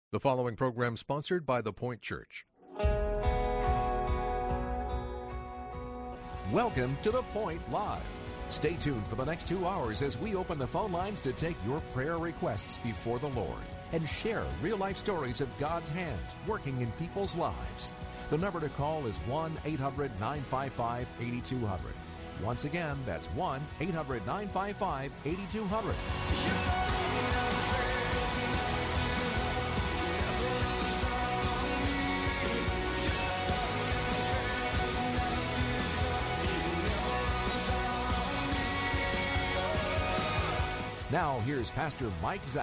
The following program sponsored by The Point Church. Welcome to The Point Live. Stay tuned for the next 2 hours as we open the phone lines to take your prayer requests before the Lord and share real-life stories of God's hand working in people's lives. The number to call is 1-800-955-8200. Once again, that's 1-800-955-8200. Now, here's Pastor Mike Zachman.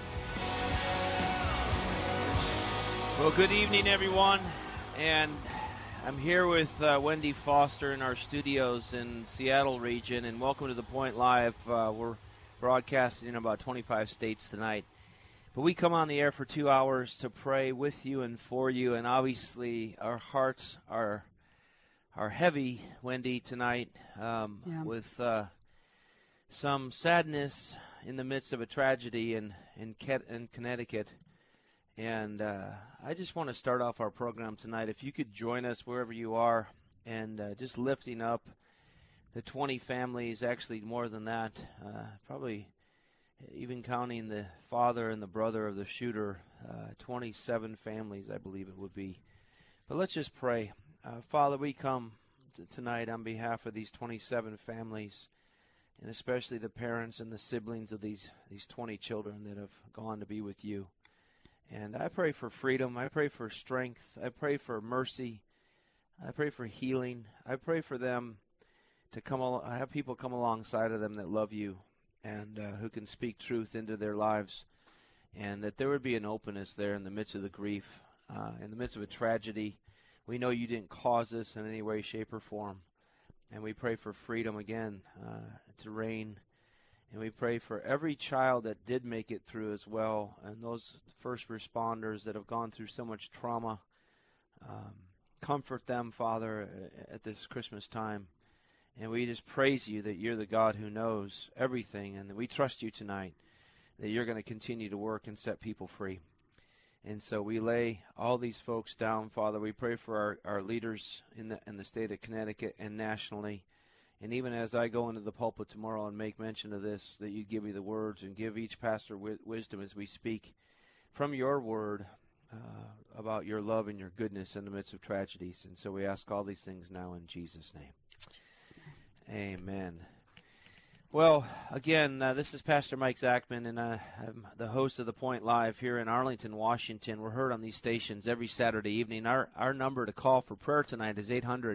Well, good evening, everyone. And I'm here with Wendy Foster in our studios in Seattle region. And welcome to The Point Live. We're broadcasting in about 25 states tonight. But we come on the air for 2 hours to pray with you and for you. And obviously, our hearts are heavy, Wendy, tonight with some sadness in the midst of a tragedy in Connecticut. And I just want to start off our program tonight. If you could join us wherever you are and just lifting up the 20 families, actually more than that, probably even counting the father and the brother of the shooter, 27 families, I believe it would be. But let's just pray. Father, we come tonight on behalf of these 27 families, and especially the parents and the siblings of these 20 children that have gone to be with you. And I pray for freedom. I pray for strength. I pray for mercy. I pray for healing. I pray for them to have people come alongside of them that love you and who can speak truth into their lives, and that there would be an openness there in the midst of the grief, in the midst of a tragedy. We know you didn't cause this in any way, shape, or form. And we pray for freedom again to reign. And we pray for every child that did make it through as well, and those first responders that have gone through so much trauma. Comfort them, Father, at this Christmas time. And we just praise you that you're the God who knows everything, and we trust you tonight that you're going to continue to work and set people free. And so we lay all these folks down, Father. We pray for our leaders in the state of Connecticut and nationally. And even as I go into the pulpit tomorrow and make mention of this, that you give me the words and give each pastor wisdom as we speak from your word about your love and your goodness in the midst of tragedies. And so we ask all these things now in Jesus' name. Amen. Well, again, this is Pastor Mike Zachman, and I'm the host of The Point Live here in Arlington, Washington. We're heard on these stations every Saturday evening. Our number to call for prayer tonight is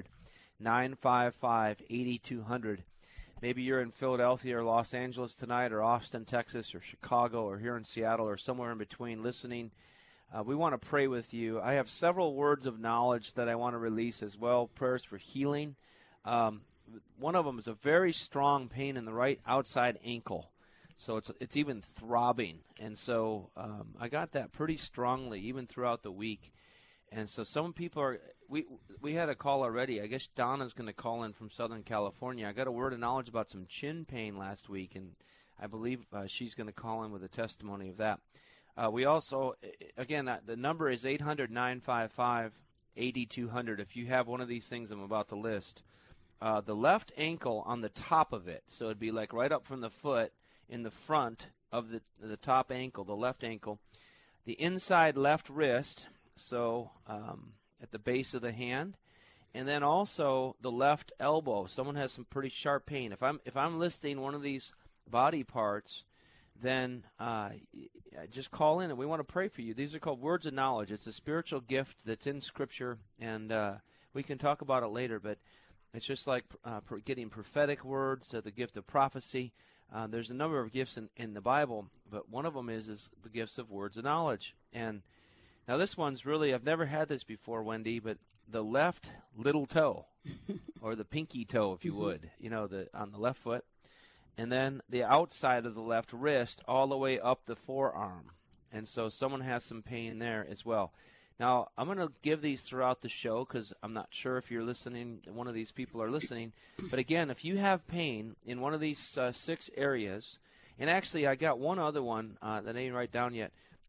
800-955-8200. Maybe you're in Philadelphia or Los Angeles tonight, or Austin, Texas, or Chicago, or here in Seattle, or somewhere in between listening. We want to pray with you. I have several words of knowledge that I want to release as well, prayers for healing. One of them is a very strong pain in the right outside ankle, so it's even throbbing, and so I got that pretty strongly even throughout the week. And so some people are we had a call already. I guess Donna's going to call in from Southern California. I got a word of knowledge about some chin pain last week, and I believe she's going to call in with a testimony of that. We also, again, the number is 800-955-8200 if you have one of these things I'm about to list. The left ankle on the top of it, so it'd be like right up from the foot in the front of the top ankle, the left ankle. The inside left wrist, so at the base of the hand, and then also the left elbow. Someone has some pretty sharp pain. If I'm listing one of these body parts, then just call in and we want to pray for you. These are called words of knowledge. It's a spiritual gift that's in Scripture, and we can talk about it later, but it's just like getting prophetic words, the gift of prophecy. There's a number of gifts in the Bible, but one of them is the gifts of words of knowledge. And now this one's really, I've never had this before, Wendy, but the left little toe, or the pinky toe, if you would, on the left foot, and then the outside of the left wrist all the way up the forearm. And so someone has some pain there as well. Now, I'm going to give these throughout the show because I'm not sure if you're listening, one of these people are listening. But again, if you have pain in one of these 6 areas, and actually I got one other one that I didn't write down yet.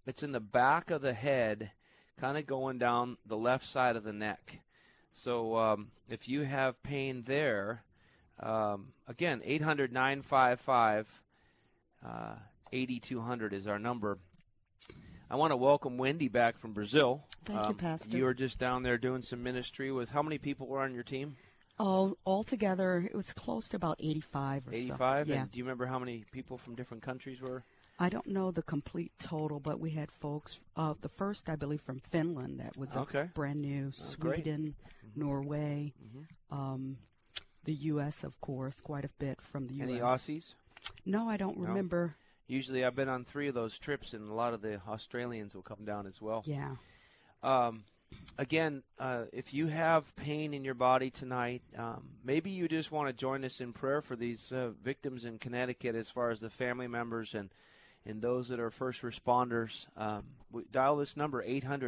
it's in the back of the head, kind of going down the left side of the neck. So if you have pain there, again, 800-955-8200 is our number. I want to welcome Wendy back from Brazil. Thank you, Pastor. You were just down there doing some ministry with, how many people were on your team? Oh, altogether, it was close to about 85 or 85? so. Yeah. And do you remember how many people from different countries were? I don't know the complete total, but we had folks, the first, I believe, from Finland, that was brand new, Sweden, Norway, the U.S., of course, quite a bit from the U.S. Any Aussies? No, I don't remember. Usually I've been on 3 of those trips, and a lot of the Australians will come down as well. Yeah. Again, if you have pain in your body tonight, maybe you just want to join us in prayer for these victims in Connecticut, as far as the family members and those that are first responders. Dial this number,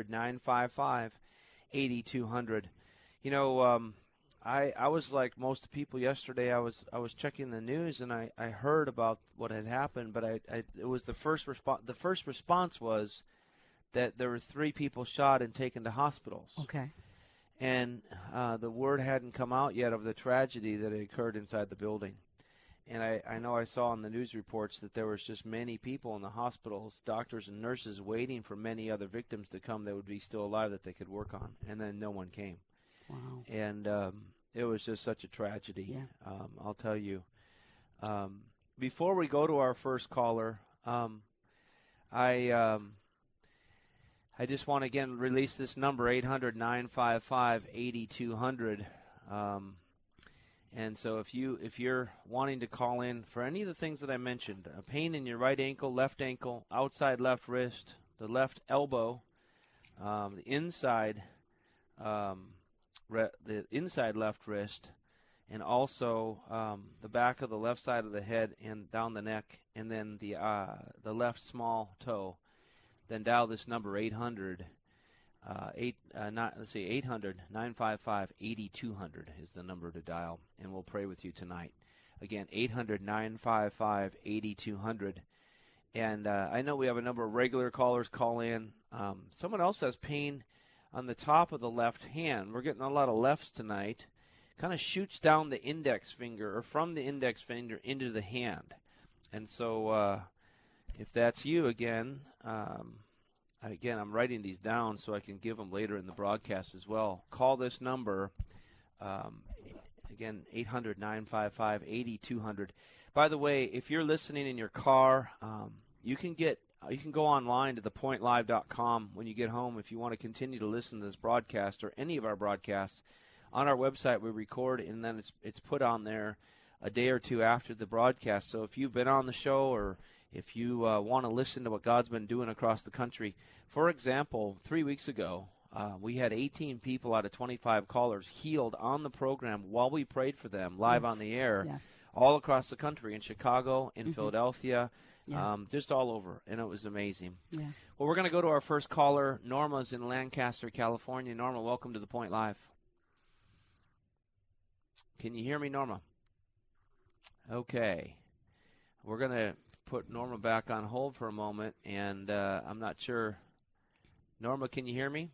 800-955-8200. You know, I was like most people yesterday. I was checking the news, and I heard about what had happened, but it was the first response. The first response was that there were 3 people shot and taken to hospitals. Okay. And the word hadn't come out yet of the tragedy that had occurred inside the building. And I know I saw in the news reports that there was just many people in the hospitals, doctors and nurses, waiting for many other victims to come that would be still alive that they could work on. And then no one came. Wow. And it was just such a tragedy. Yeah. I'll tell you. Before we go to our first caller, I just want to again release this number, 800-955-8200. And so if you're wanting to call in for any of the things that I mentioned, pain in your right ankle, left ankle, outside left wrist, the left elbow, the inside left wrist, and also the back of the left side of the head and down the neck, and then the left small toe, then dial this number, 800-955-8200 is the number to dial, and we'll pray with you tonight. Again, 800-955-8200. And I know we have a number of regular callers call in. Someone else has pain on the top of the left hand. We're getting a lot of lefts tonight. Kind of shoots down the index finger, or from the index finger into the hand. And so if that's you again, I'm writing these down so I can give them later in the broadcast as well. Call this number, again, 800-955-8200. By the way, if you're listening in your car, you can go online to thepointlive.com when you get home if you want to continue to listen to this broadcast or any of our broadcasts. On our website, we record, and then it's put on there a day or two after the broadcast. So if you've been on the show, or if you want to listen to what God's been doing across the country. For example, 3 weeks ago, we had 18 people out of 25 callers healed on the program while we prayed for them live on the air, all across the country, in Chicago, in Philadelphia, just all over, and it was amazing. Yeah. Well, we're going to go to our first caller. Norma's in Lancaster, California. Norma, welcome to The Point Live. Can you hear me, Norma? Okay. We're going to put Norma back on hold for a moment, and I'm not sure. Norma, can you hear me?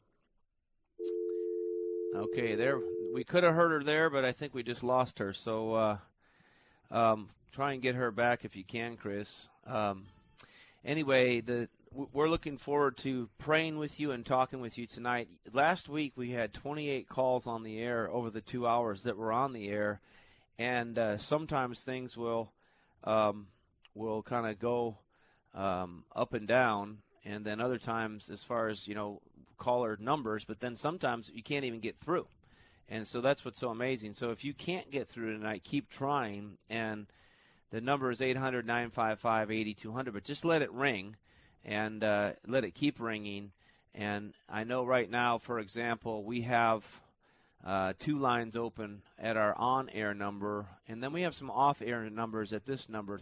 Okay, there. We could have heard her there, but I think we just lost her. So try and get her back if you can, Chris. Anyway, we're looking forward to praying with you and talking with you tonight. Last week we had 28 calls on the air over the 2 hours that were on the air, and sometimes things will kind of go up and down, and then other times as far as, caller numbers, but then sometimes you can't even get through. And so that's what's so amazing. So if you can't get through tonight, keep trying, and the number is 800-955-8200, but just let it ring and let it keep ringing. And I know right now, for example, we have 2 lines open at our on-air number, and then we have some off-air numbers at this number,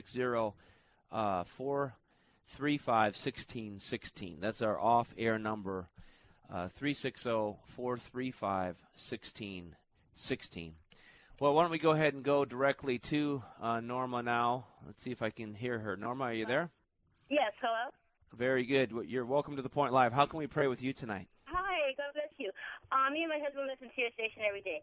360-435-1616. That's our off-air number, 360-435-1616. Well, why don't we go ahead and go directly to Norma now. Let's see if I can hear her. Norma, are you there? Yes, hello? Very good. You're welcome to The Point Live. How can we pray with you tonight? Hi, God bless you. Me and my husband listen to your station every day.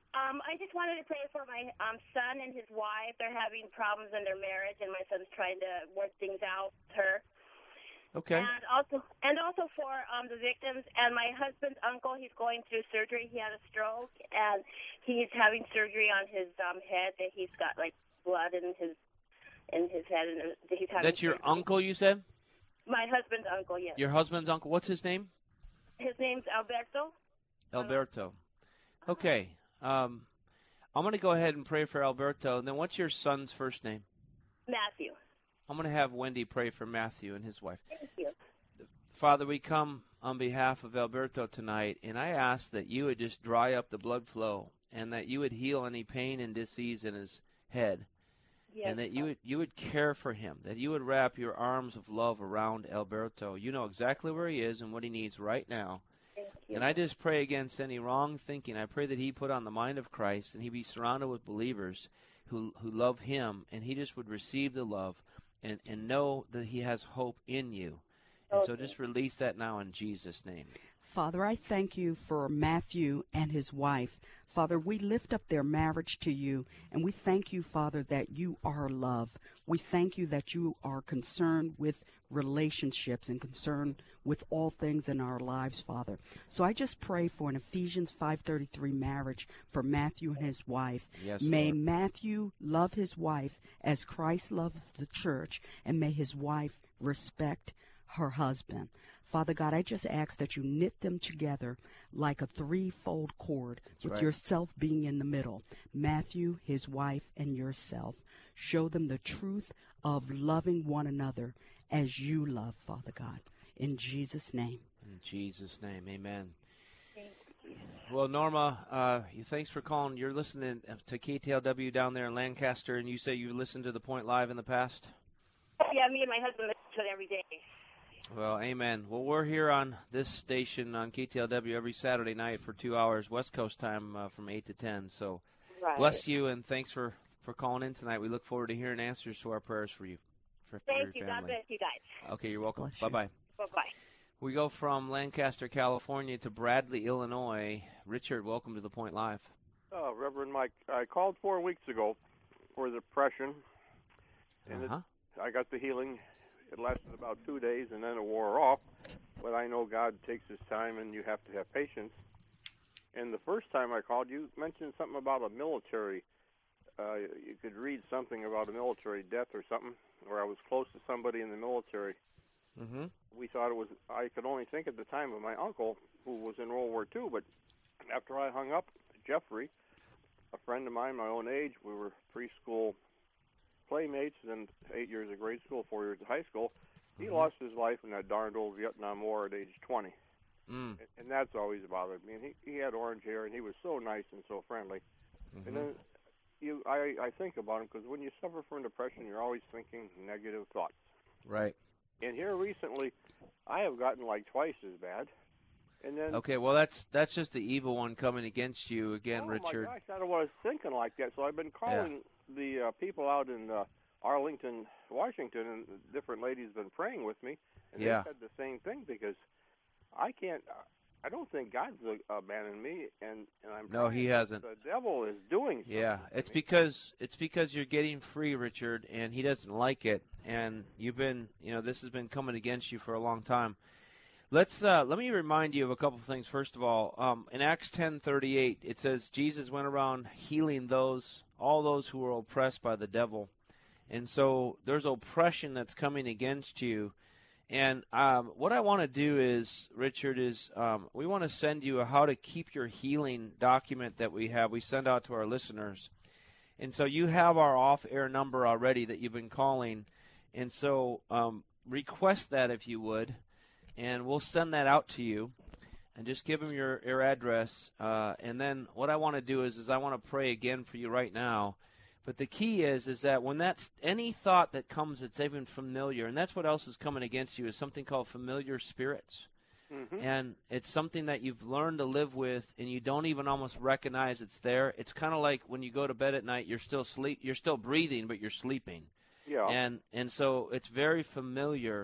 I just wanted to pray for my son and his wife. They're having problems in their marriage, and my son's trying to work things out with her. Okay. And also for the victims. And my husband's uncle, he's going through surgery. He had a stroke, and he's having surgery on his head. That he's got like blood in his head, and he's having. That's your surgery. uncle, you said? My husband's uncle, yes. Your husband's uncle. What's his name? His name's Alberto. Alberto. Okay. I'm going to go ahead and pray for Alberto. And then what's your son's first name? Matthew. I'm going to have Wendy pray for Matthew and his wife. Thank you. Father, we come on behalf of Alberto tonight, and I ask that you would just dry up the blood flow and that you would heal any pain and disease in his head. Yes, and that you would care for him, that you would wrap your arms of love around Alberto. You know exactly where he is and what he needs right now. Thank you. And I just pray against any wrong thinking. I pray that he put on the mind of Christ and he be surrounded with believers who love him, and he just would receive the love and know that he has hope in you. And so just release that now in Jesus' name. Father, I thank you for Matthew and his wife. Father, we lift up their marriage to you, and we thank you, Father, that you are love. We thank you that you are concerned with relationships and concerned with all things in our lives, Father. So I just pray for an Ephesians 5:33 marriage for Matthew and his wife. Yes, may Lord. Matthew love his wife as Christ loves the church, and may his wife respect her husband. Father God, I just ask that you knit them together like a threefold cord, That's with right. yourself being in the middle. Matthew, his wife, and yourself. Show them the truth of loving one another as you love, Father God. In Jesus' name. In Jesus' name, amen. Well, Norma, thanks for calling. You're listening to KTLW down there in Lancaster, and you say you listened to The Point Live in the past? Yeah, me and my husband listen to it every day. Well, amen. Well, we're here on this station on KTLW every Saturday night for 2 hours, West Coast time from 8 to 10. So Right. bless you, and thanks for calling in tonight. We look forward to hearing answers to our prayers for you, for your Thank you. family. God bless you guys. Okay, you're welcome. Bless you. Bye-bye. Bye-bye. We go from Lancaster, California to Bradley, Illinois. Richard, welcome to The Point Live. Reverend Mike, I called 4 weeks ago for depression, and I got the healing. It lasted about 2 days, and then it wore off. But I know God takes his time, and you have to have patience. And the first time I called, you mentioned something about a military. You could read something about a military death or something, or I was close to somebody in the military. Mm-hmm. We thought it was, I could only think at the time of my uncle, who was in World War II. But after I hung up, Jeffrey, a friend of mine, my own age, we were preschool playmates, then 8 years of grade school, 4 years of high school. He lost his life in that darned old Vietnam War at age 20. Mm. And that's always bothered me. And he had orange hair, and he was so nice and so friendly. Mm-hmm. And then I think about him, because when you suffer from depression, you're always thinking negative thoughts. Right. And here recently, I have gotten like twice as bad. And then Okay, well, that's just the evil one coming against you again, Richard. Oh, my gosh, I was thinking like that. So I've been calling the people out in Arlington, Washington, and different ladies have been praying with me. And they said the same thing, because I don't think God's abandoned me, and I'm No, he hasn't. The devil is doing something. Yeah, it's because you're getting free, Richard, and he doesn't like it, and you've been, this has been coming against you for a long time. Let me remind you of a couple of things. First of all, in Acts 10:38, it says Jesus went around healing all those who were oppressed by the devil, and so there's oppression that's coming against you. And what I want to do is, Richard, we want to send you a how to keep your healing document that we send out to our listeners. And so you have our off-air number already that you've been calling. And so request that if you would, and we'll send that out to you. And just give them your address. And then what I want to do is I want to pray again for you right now. But the key is that when that's any thought that comes that's even familiar, and that's what else is coming against you, is something called familiar spirits. Mm-hmm. And it's something that you've learned to live with, and you don't even almost recognize it's there. It's kind of like when you go to bed at night, you're still breathing, but you're sleeping. Yeah. And so it's very familiar.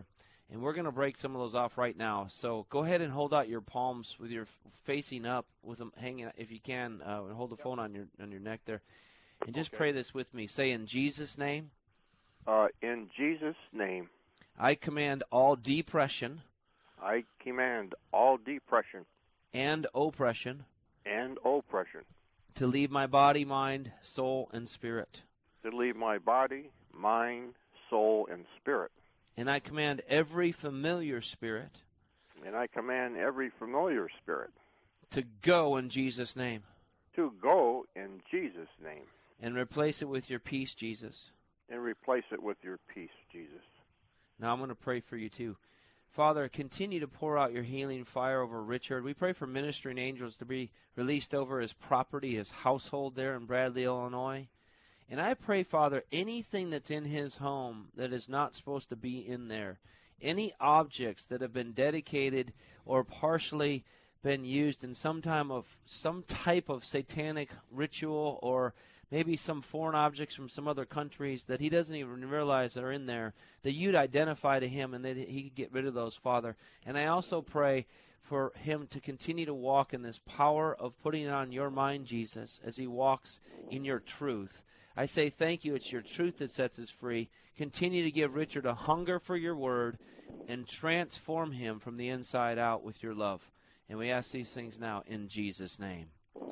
And we're going to break some of those off right now. So go ahead and hold out your palms with your facing up, with them hanging out, if you can, and hold the phone on your neck there. And just pray this with me. Say, in Jesus' name. In Jesus' name. I command all depression. I command all depression. And oppression. And oppression. To leave my body, mind, soul, and spirit. To leave my body, mind, soul, and spirit. And I command every familiar spirit. And I command every familiar spirit. To go in Jesus' name. To go in Jesus' name. And replace it with your peace, Jesus. And replace it with your peace, Jesus. Now I'm going to pray for you too. Father, continue to pour out your healing fire over Richard. We pray for ministering angels to be released over his property, his household there in Bradley, Illinois. And I pray, Father, anything that's in his home that is not supposed to be in there, any objects that have been dedicated or partially been used in some type of satanic ritual, or maybe some foreign objects from some other countries that he doesn't even realize that are in there, that you'd identify to him and that he could get rid of those, Father. And I also pray for him to continue to walk in this power of putting it on your mind, Jesus, as he walks in your truth. I say thank you. It's your truth that sets us free. Continue to give Richard a hunger for your word and transform him from the inside out with your love. And we ask these things now in Jesus' name.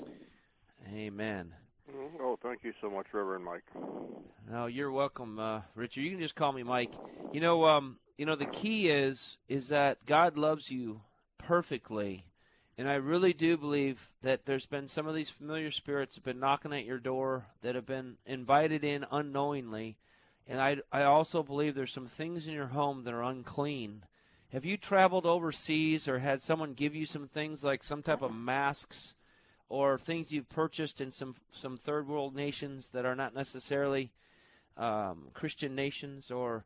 Amen. Oh, thank you so much, Reverend Mike. No, you're welcome, Richard. You can just call me Mike. You know, the key is that God loves you perfectly. And I really do believe that there's been some of these familiar spirits that have been knocking at your door, that have been invited in unknowingly. And I also believe there's some things in your home that are unclean. Have you traveled overseas or had someone give you some things like some type of masks or things you've purchased in some third world nations that are not necessarily Christian nations? Or,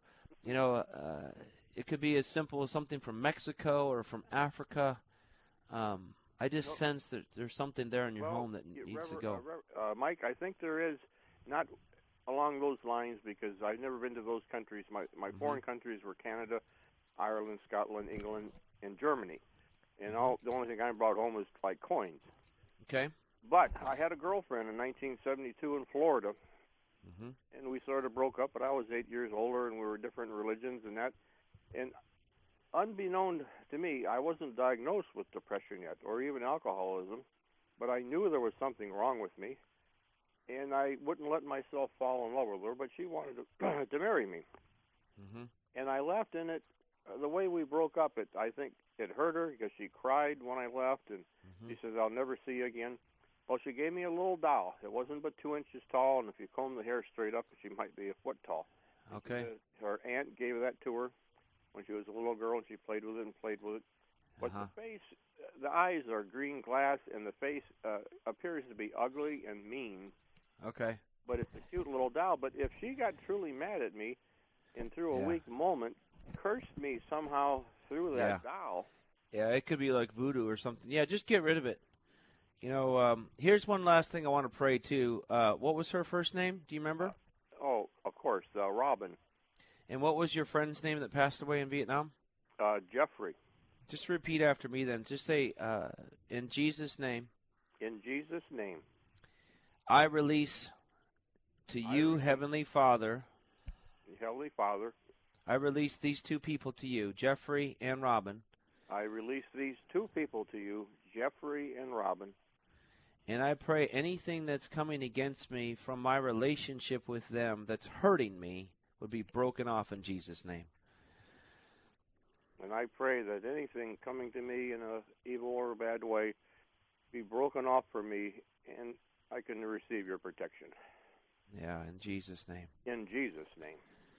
it could be as simple as something from Mexico or from Africa. I just sense that there's something there in your home that needs to go. Mike, I think there is, not along those lines, because I've never been to those countries. My foreign countries were Canada, Ireland, Scotland, England, and Germany. And the only thing I brought home was like coins. Okay. But I had a girlfriend in 1972 in Florida, and we sort of broke up, but I was 8 years older, and we were different religions and that. And unbeknown to me, I wasn't diagnosed with depression yet, or even alcoholism, but I knew there was something wrong with me, and I wouldn't let myself fall in love with her, but she wanted to marry me. And I left, and the way we broke up, I think it hurt her because she cried when I left, and she says, "I'll never see you again." Well, she gave me a little doll. It wasn't but 2 inches tall, and if you comb the hair straight up, she might be a foot tall. Okay. Her aunt gave that to her when she was a little girl, and she played with it. But the face, the eyes are green glass, and the face appears to be ugly and mean. Okay. But it's a cute little doll. But if she got truly mad at me and through a weak moment cursed me somehow through that doll. Yeah, it could be like voodoo or something. Yeah, just get rid of it. Here's one last thing I want to pray too. What was her first name? Do you remember? Of course, Robin. And what was your friend's name that passed away in Vietnam? Jeffrey. Just repeat after me then. Just say, in Jesus' name. In Jesus' name. I release to you, Heavenly Father. Heavenly Father. I release these two people to you, Jeffrey and Robin. I release these two people to you, Jeffrey and Robin. And I pray anything that's coming against me from my relationship with them that's hurting me would be broken off in Jesus' name. And I pray that anything coming to me in an evil or bad way be broken off for me, and I can receive your protection. Yeah, in Jesus' name. In Jesus' name.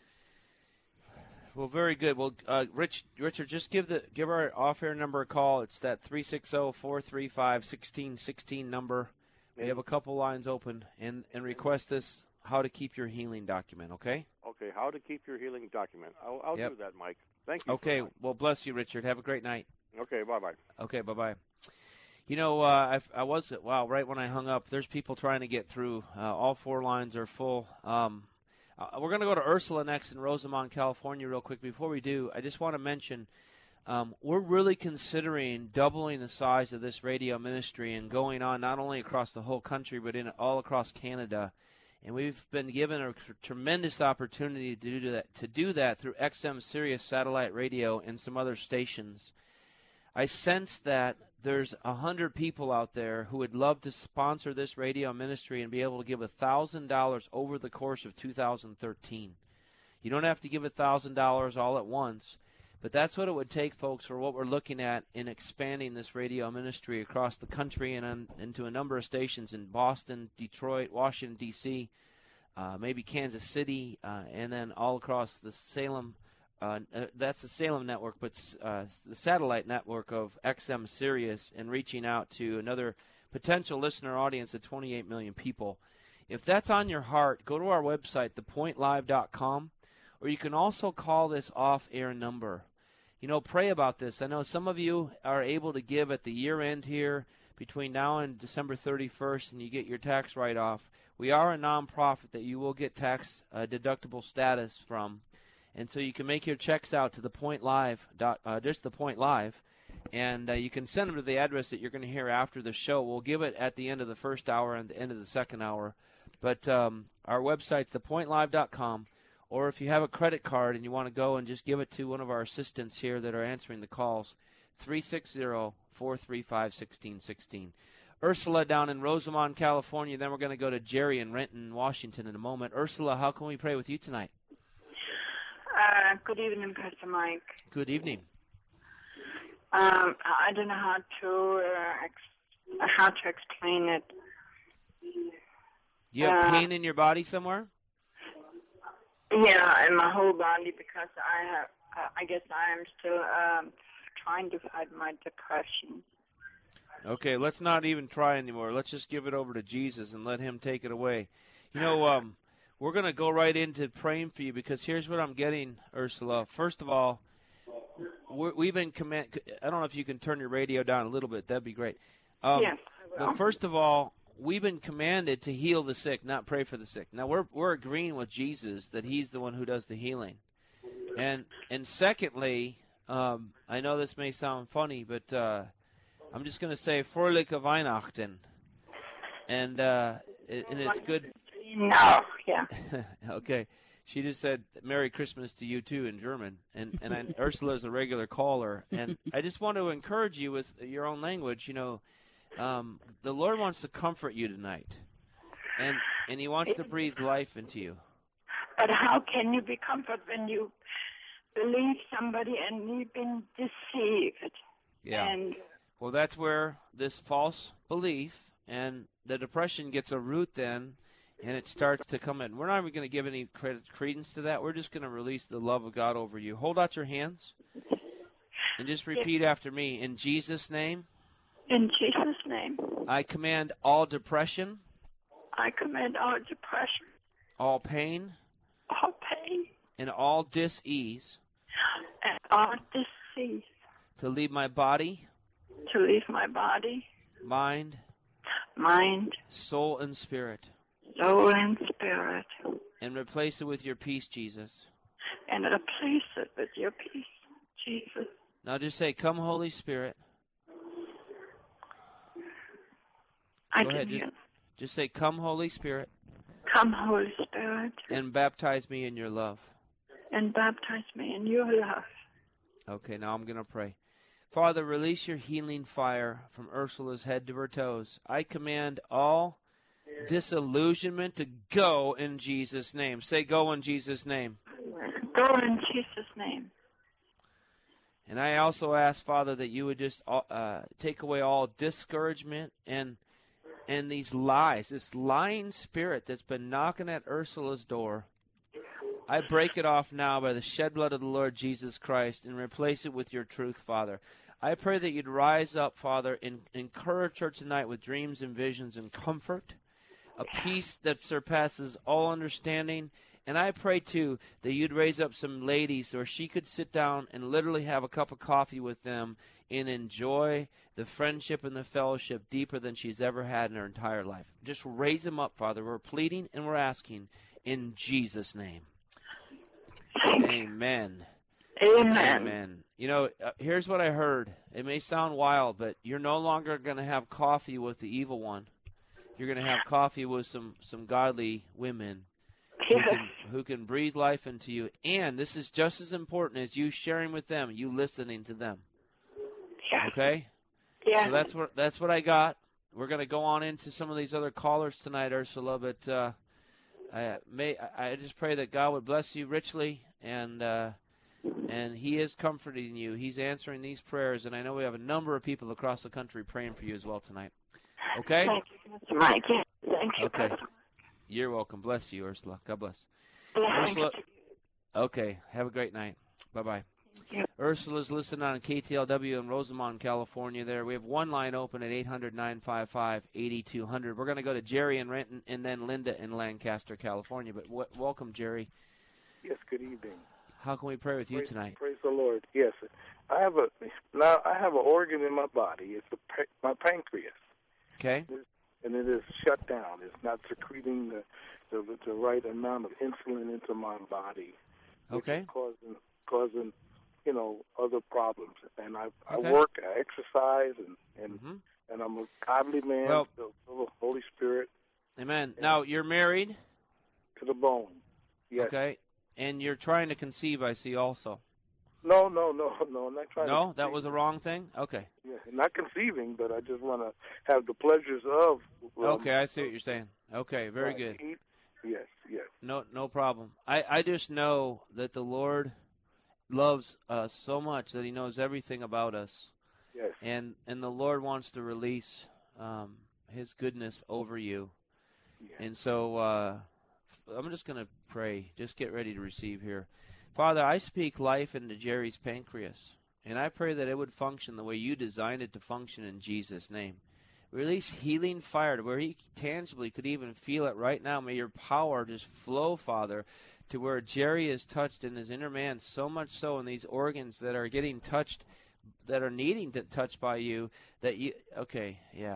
Well, very good. Well, Richard, just give our off-air number a call. It's that 360-435-1616 number. We have a couple lines open, and request this, how to keep your healing document, okay? Okay, how to keep your healing document. I'll do that, Mike. Thank you. Okay, well, bless you, Richard. Have a great night. Okay, bye-bye. Okay, bye-bye. Right when I hung up, there's people trying to get through. All four lines are full. We're going to go to Ursula next in Rosamond, California, real quick. Before we do, I just want to mention we're really considering doubling the size of this radio ministry and going on not only across the whole country but all across Canada. And we've been given a tremendous opportunity to do that through XM Sirius satellite radio and some other stations. I sense that there's 100 people out there who would love to sponsor this radio ministry and be able to give $1,000 over the course of 2013. You don't have to give $1,000 all at once, but that's what it would take, folks, for what we're looking at in expanding this radio ministry across the country and into a number of stations in Boston, Detroit, Washington, D.C., maybe Kansas City, and then all across the Salem. That's the Salem network, but the satellite network of XM Sirius, and reaching out to another potential listener audience of 28 million people. If that's on your heart, go to our website, thepointlive.com, or you can also call this off-air number. You know, pray about this. I know some of you are able to give at the year end here between now and December 31st, and you get your tax write-off. We are a nonprofit that you will get tax deductible status from, and so you can make your checks out to the Point Live, just the Point Live, and you can send them to the address that you're going to hear after the show. We'll give it at the end of the first hour and the end of the second hour, but our website's thepointlive.com. Or if you have a credit card and you want to go and just give it to one of our assistants here that are answering the calls, 360-435-1616. Ursula down in Rosamond, California. Then we're going to go to Jerry in Renton, Washington in a moment. Ursula, how can we pray with you tonight? Good evening, Pastor Mike. Good evening. I don't know how to explain it. You have pain in your body somewhere? Yeah, in my whole body, because I guess I am still trying to fight my depression. Okay, let's not even try anymore. Let's just give it over to Jesus and let him take it away. You know, we're going to go right into praying for you, because here's what I'm getting, Ursula. First of all, we've been I don't know if you can turn your radio down a little bit. That'd be great. Yes, I will. But first of all, we've been commanded to heal the sick, not pray for the sick. Now, we're agreeing with Jesus that he's the one who does the healing. And secondly, I know this may sound funny, but I'm just going to say Fröhliche Weihnachten. And it's good. No, yeah. Okay. She just said Merry Christmas to you, too, in German. And Ursula's a regular caller. And I just want to encourage you with your own language, you know. The Lord wants to comfort you tonight, and he wants to breathe life into you. But how can you be comforted when you believe somebody and you've been deceived? Yeah. Well, that's where this false belief and the depression gets a root then, and it starts to come in. We're not even going to give any credence to that. We're just going to release the love of God over you. Hold out your hands and just repeat after me. In Jesus' name. In Jesus' name. I command all depression. I command all depression. All pain. All pain. And all dis-ease. And all disease. To leave my body. To leave my body. Mind. Soul and spirit. Soul and spirit. And replace it with your peace, Jesus. And replace it with your peace, Jesus. Now just say, come, Holy Spirit. Go ahead. Just say, come, Holy Spirit. Come, Holy Spirit. And baptize me in your love. And baptize me in your love. Okay, now I'm going to pray. Father, release your healing fire from Ursula's head to her toes. I command all disillusionment to go in Jesus' name. Say, go in Jesus' name. Go in Jesus' name. And I also ask, Father, that you would just take away all discouragement and these lies, this lying spirit that's been knocking at Ursula's door. I break it off now by the shed blood of the Lord Jesus Christ and replace it with your truth, Father. I pray that you'd rise up, Father, and encourage her tonight with dreams and visions and comfort, a peace that surpasses all understanding. And I pray, too, that you'd raise up some ladies where she could sit down and literally have a cup of coffee with them and enjoy the friendship and the fellowship deeper than she's ever had in her entire life. Just raise them up, Father. We're pleading and we're asking in Jesus' name. Amen. Amen. Amen. You know, here's what I heard. It may sound wild, but you're no longer going to have coffee with the evil one. You're going to have coffee with some godly women who can breathe life into you. And this is just as important as you sharing with them, you listening to them. Yeah. Okay? Yeah. So that's what I got. We're going to go on into some of these other callers tonight, Ursula, but I just pray that God would bless you richly, and He is comforting you. He's answering these prayers, and I know we have a number of people across the country praying for you as well tonight. Okay? Thank you, Mike. Thank you. Okay. You're welcome. Bless you, Ursula. God bless. Thank Ursula. Okay. Have a great night. Bye-bye. Ursula's listening on KTLW in Rosamond, California there. We have one line open at 800-955-8200. We're going to go to Jerry in Renton and then Linda in Lancaster, California. But welcome, Jerry. Yes, good evening. How can we pray with you tonight? Praise the Lord. Yes. I have an organ in my body. It's my pancreas. Okay. And it is shut down. It's not secreting the right amount of insulin into my body. Okay. Which is causing other problems. And I work, I exercise, and I'm a godly man, full of Holy Spirit. Amen. Now, you're married? To the bone. Yes. Okay. And you're trying to conceive, I see, also. No, I'm not trying to. No, that was the wrong thing? Okay. Yeah, not conceiving, but I just want to have the pleasures of. Okay, I see what you're saying. Okay, very good. Yes. No problem. I just know that the Lord loves us so much that He knows everything about us. Yes. And the Lord wants to release His goodness over you. Yes. And so I'm just going to pray. Just get ready to receive here. Father, I speak life into Jerry's pancreas, and I pray that it would function the way you designed it to function in Jesus' name. Release healing fire to where he tangibly could even feel it right now. May your power just flow, Father, to where Jerry is touched in his inner man, so much so in these organs that are getting touched, that are needing to touch by you, that you, okay, yeah.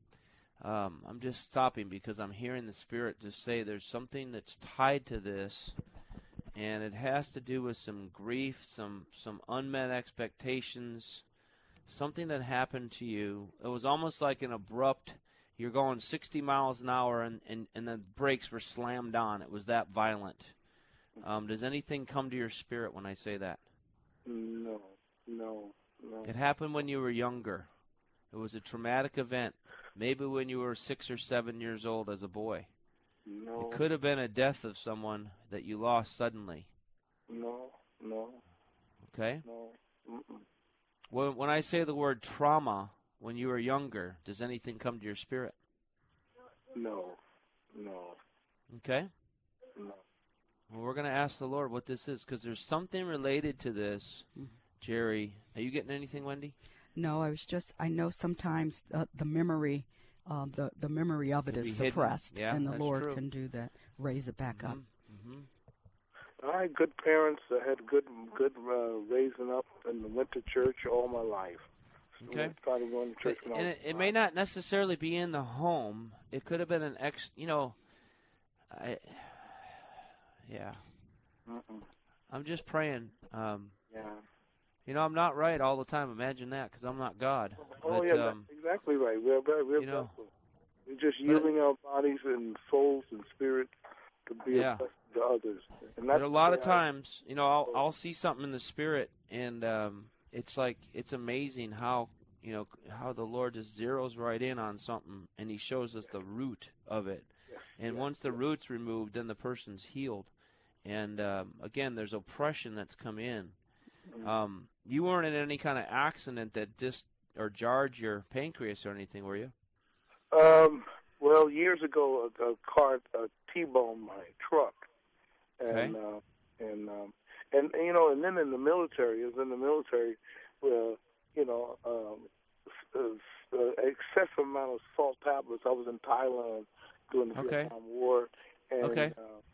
I'm just stopping because I'm hearing the Spirit just say there's something that's tied to this, and it has to do with some grief, some unmet expectations, something that happened to you. It was almost like an abrupt, you're going 60 miles an hour and the brakes were slammed on. It was that violent. Does anything come to your spirit when I say that? No. It happened when you were younger. It was a traumatic event, maybe when you were 6 or 7 years old as a boy. No. It could have been a death of someone that you lost suddenly. No. Okay? No. When I say the word trauma, when you were younger, does anything come to your spirit? No. Okay? No. Well, we're going to ask the Lord what this is, because there's something related to this, Jerry. Are you getting anything, Wendy? No, I know sometimes the memory, the memory of it is suppressed, and the Lord can do that, raise it back up. I had good parents. I had good raising up, and went to church all my life. Okay. Started going to church. And it may not necessarily be in the home. It could have been an I'm just praying. I'm not right all the time. Imagine that, because I'm not God. That's exactly right. We're just yielding our bodies and souls and spirit to be a blessing to others. And but a lot of times, I'll see something in the spirit, and it's amazing how the Lord just zeroes right in on something, and He shows us the root of it. And once the root's removed, then the person's healed. And again, there's oppression that's come in. You weren't in any kind of accident that jarred your pancreas or anything, were you? Well, years ago, a car T-boned my truck, and then in the military, excessive amount of salt tablets. I was in Thailand during the Vietnam War,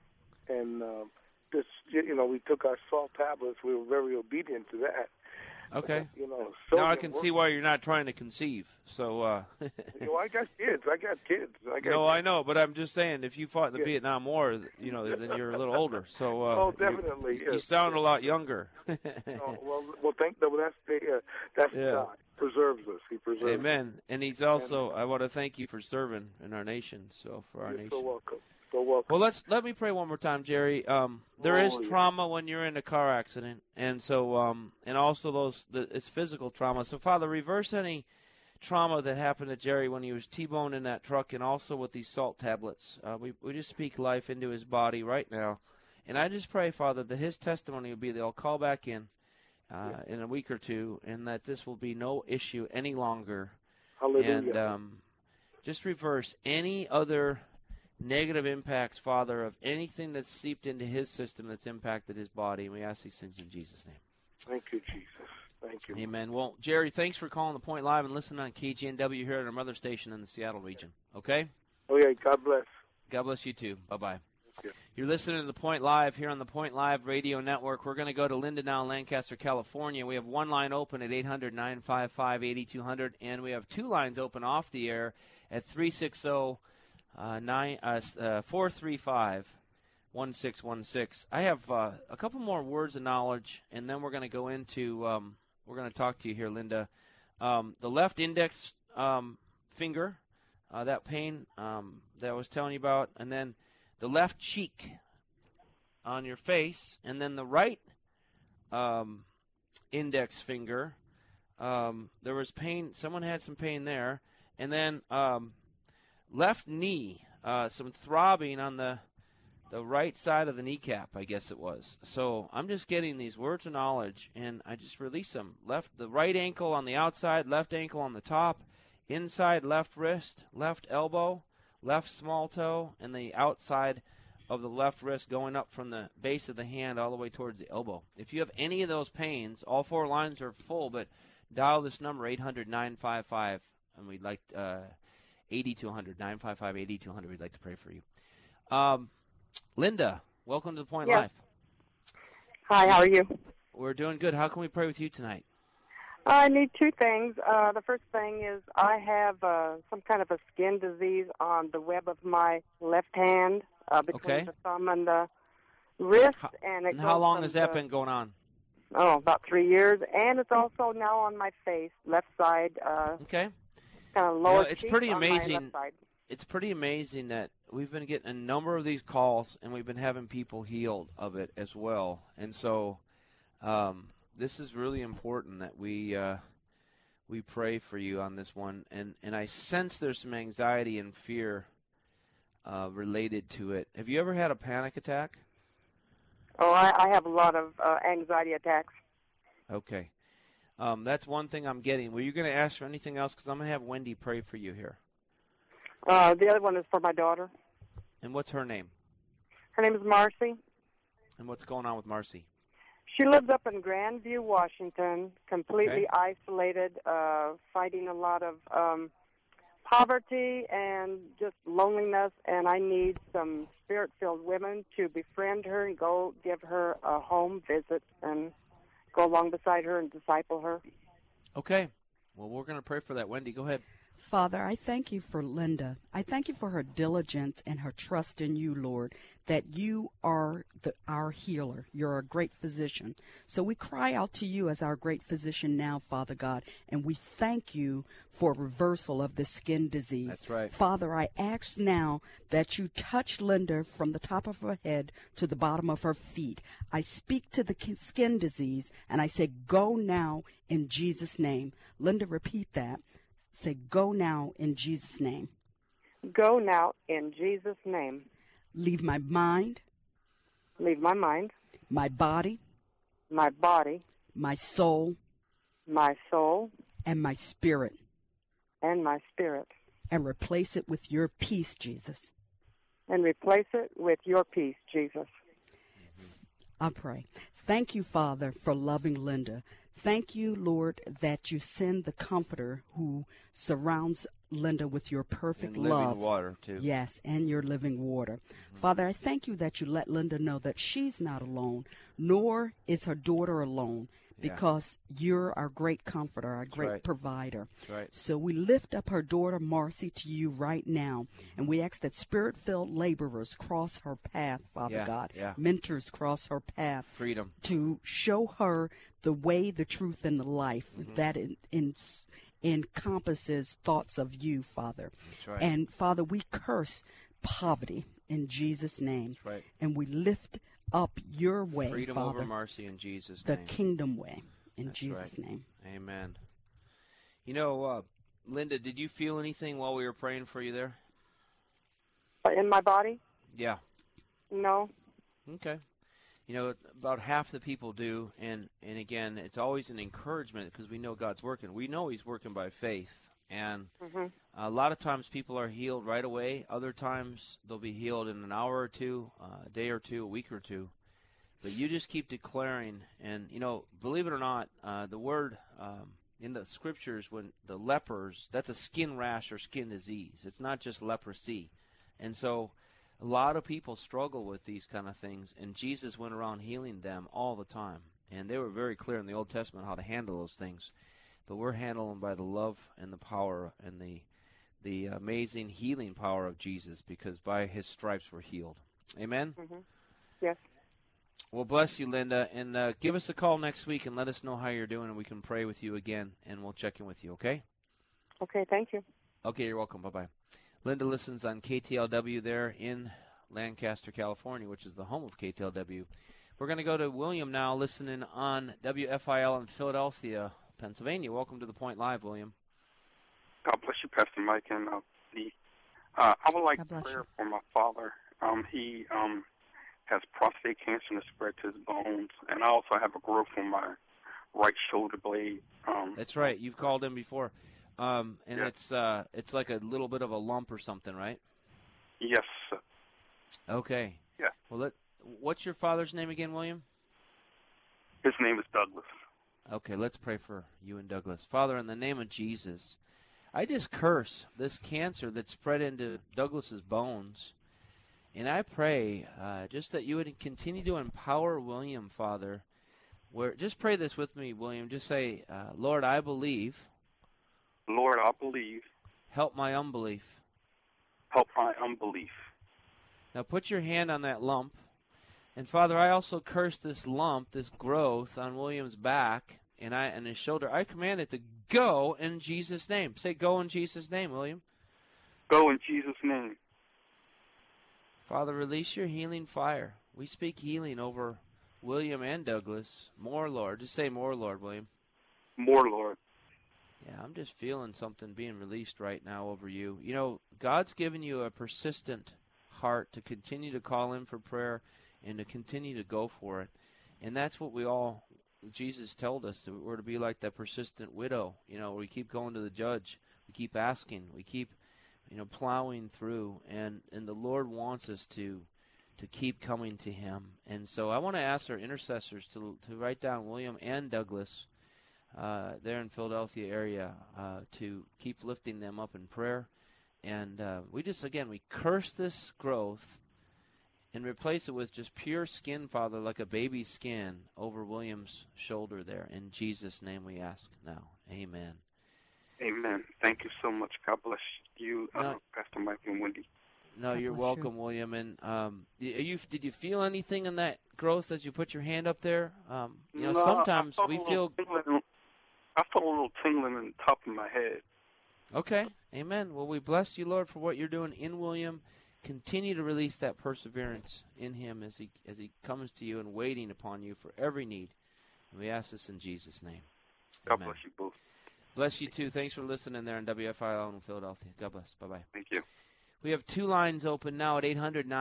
and we took our salt tablets. We were very obedient to that. Okay. You know. Now I can see why you're not trying to conceive. So. I got kids. No, I know, but I'm just saying, if you fought in the Vietnam War, you know, then you're a little older. So. Oh, definitely. You sound a lot younger. well, that's God. Preserves us. He preserves. Amen. And He's also. I want to thank you for serving in our nation. So for our nation. So welcome. So welcome. Well, let me pray one more time, Jerry. There is trauma when you're in a car accident, and so and also it's physical trauma. So Father, reverse any trauma that happened to Jerry when he was T-boned in that truck, and also with these salt tablets. We just speak life into his body right now, and I just pray, Father, that his testimony will be they'll call back in a week or two, and that this will be no issue any longer. Hallelujah. And just reverse any other negative impacts, Father, of anything that's seeped into his system that's impacted his body. And we ask these things in Jesus' name. Thank you, Jesus. Thank you. Amen. Well, Jerry, thanks for calling The Point Live and listening on KGNW here at our mother station in the Seattle region. Okay? Okay, God bless. God bless you too. Bye-bye. Thank you. You're listening to The Point Live here on the Point Live Radio Network. We're going to go to Linda now in Lancaster, California. We have one line open at 800-955-8200, and we have two lines open off the air at 435-1616. I have a couple more words of knowledge, and then we're going to go into we're going to talk to you here, Linda. The left index finger, that pain that I was telling you about, and then the left cheek on your face, and then the right index finger. There was pain. Someone had some pain there, and then left knee, some throbbing on the right side of the kneecap, I guess it was. So I'm just getting these words of knowledge, and I just release them. The right ankle on the outside, left ankle on the top, inside left wrist, left elbow, left small toe, and the outside of the left wrist going up from the base of the hand all the way towards the elbow. If you have any of those pains, all four lines are full, but dial this number, 800-955, and we'd like 8200, 955-8200. We'd like to pray for you. Linda, welcome to The Point Live. Hi, how are you? We're doing good. How can we pray with you tonight? I need two things. The first thing is I have some kind of a skin disease on the web of my left hand between the thumb and the wrist. And how long has that been going on? Oh, about 3 years. And it's also now on my face, left side. Okay. Kind of lower it's cheek pretty on amazing. my left side. It's pretty amazing that we've been getting a number of these calls, and we've been having people healed of it as well. And so this is really important that we pray for you on this one. And I sense there's some anxiety and fear related to it. Have you ever had a panic attack? Oh, I have a lot of anxiety attacks. Okay. That's one thing I'm getting. Were you going to ask for anything else? Because I'm going to have Wendy pray for you here. The other one is for my daughter. And what's her name? Her name is Marcy. And what's going on with Marcy? She lives up in Grandview, Washington, completely isolated, fighting a lot of poverty and just loneliness, and I need some spirit-filled women to befriend her and go give her a home visit and go along beside her and disciple her. Okay. Well, we're going to pray for that. Wendy, go ahead. Father, I thank you for Linda. I thank you for her diligence and her trust in you, Lord, that you are our healer. You're a great physician. So we cry out to you as our great physician now, Father God, and we thank you for reversal of the skin disease. That's right. Father, I ask now that you touch Linda from the top of her head to the bottom of her feet. I speak to the skin disease, and I say, go now in Jesus' name. Linda, repeat that. Say, go now in Jesus' name. Go now in Jesus' name. Leave my mind. Leave my mind. My body. My body. My soul. My soul. And my spirit. And my spirit. And replace it with your peace, Jesus. And replace it with your peace, Jesus. I pray. Thank you, Father, for loving Linda. Thank you, Lord, that you send the Comforter who surrounds Linda with your perfect and love. Living water, too. Yes, and your living water. Mm-hmm. Father, I thank you that you let Linda know that she's not alone, nor is her daughter alone, because you're our great comforter, our great provider. That's right. So we lift up her daughter, Marcy, to you right now, and we ask that Spirit-filled laborers cross her path, Father God. Yeah. Mentors cross her path. Freedom. To show her the way, the truth, and the life that encompasses thoughts of you, Father. That's right. And, Father, we curse poverty in Jesus' name. That's right. And we lift up your way, Freedom Father. over Marcy in Jesus' the name. The kingdom way in That's Jesus' right. name. Amen. You know, Linda, did you feel anything while we were praying for you there? In my body? Yeah. No. Okay. You know, about half the people do, and again, it's always an encouragement because we know God's working. We know He's working by faith, and a lot of times people are healed right away. Other times they'll be healed in an hour or two, a day or two, a week or two. But you just keep declaring, and, you know, believe it or not, the word in the Scriptures, when the lepers, that's a skin rash or skin disease. It's not just leprosy. And so a lot of people struggle with these kind of things, and Jesus went around healing them all the time. And they were very clear in the Old Testament how to handle those things. But we're handling by the love and the power and the amazing healing power of Jesus, because by His stripes we're healed. Amen? Yes. Well, bless you, Linda, and give us a call next week and let us know how you're doing, and we can pray with you again, and we'll check in with you, okay? Okay, thank you. Okay, you're welcome. Bye-bye. Linda listens on KTLW there in Lancaster, California, which is the home of KTLW. We're going to go to William now, listening on WFIL in Philadelphia, Pennsylvania. Welcome to The Point Live, William. God bless you, Pastor Mike and Lee. I would like prayer for my father. He has prostate cancer and it's spread to his bones, and I also have a growth on my right shoulder blade. That's right. You've called in before. And it's like a little bit of a lump or something, right? Yes, sir. Okay. Yeah. Well, what's your father's name again, William? His name is Douglas. Okay, let's pray for you and Douglas. Father, in the name of Jesus, I just curse this cancer that's spread into Douglas's bones. And I pray just that you would continue to empower William, Father. Just pray this with me, William. Just say, Lord, I believe. Lord, I believe. Help my unbelief. Help my unbelief. Now put your hand on that lump. And Father, I also curse this lump, this growth on William's back and his shoulder. I command it to go in Jesus' name. Say, go in Jesus' name, William. Go in Jesus' name. Father, release your healing fire. We speak healing over William and Douglas. More, Lord. Just say more, Lord, William. More, Lord. Yeah, I'm just feeling something being released right now over you. You know, God's given you a persistent heart to continue to call in for prayer and to continue to go for it. And that's what Jesus told us, that we're to be like that persistent widow. You know, we keep going to the judge. We keep asking. We keep, plowing through. And the Lord wants us to keep coming to Him. And so I want to ask our intercessors to write down William and Douglas there in Philadelphia area to keep lifting them up in prayer. And we curse this growth and replace it with just pure skin, Father, like a baby's skin over William's shoulder there. In Jesus' name we ask now. Amen. Amen. Thank you so much. God bless you, Pastor Mike and Wendy. No, you're welcome, William. And did you feel anything in that growth as you put your hand up there? Sometimes we feel... I felt a little tingling in the top of my head. Okay. Amen. Well, we bless you, Lord, for what you're doing in William. Continue to release that perseverance in him as he comes to you and waiting upon you for every need. And we ask this in Jesus' name. God bless you both. Bless you, too. Thanks for listening there in WFIL in Philadelphia. God bless. Bye-bye. Thank you. We have two lines open now at